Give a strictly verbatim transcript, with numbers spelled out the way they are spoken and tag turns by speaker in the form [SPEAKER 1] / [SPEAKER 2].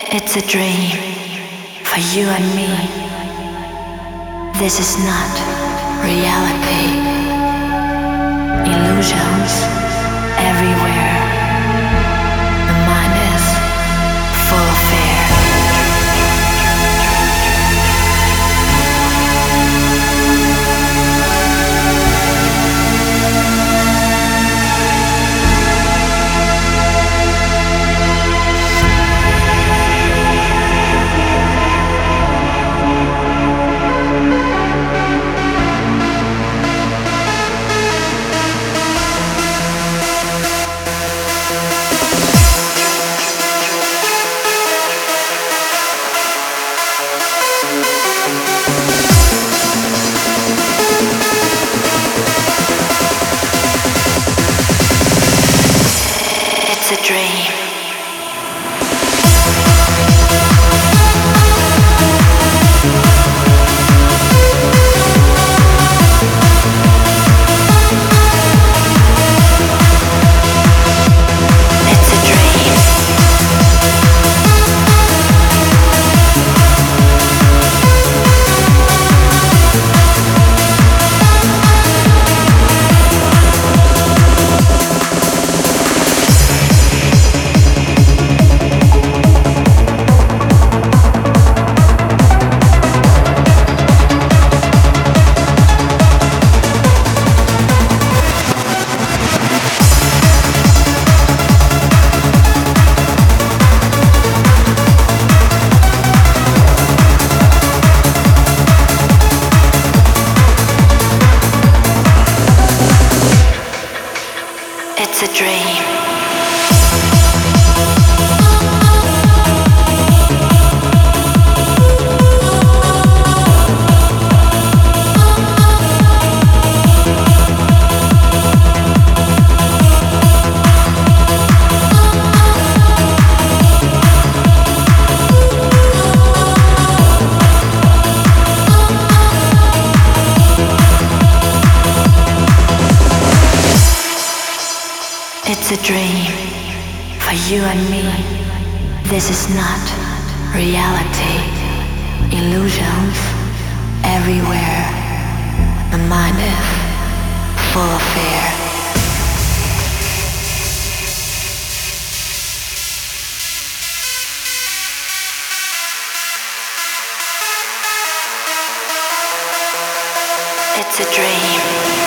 [SPEAKER 1] It's a dream for you and me. This is not reality. Illusions everywhere. The mind is full of fear. It's a dream. It's a dream. It's a dream for you and me. This is not reality. Illusions everywhere. The mind is full of fear. It's a dream.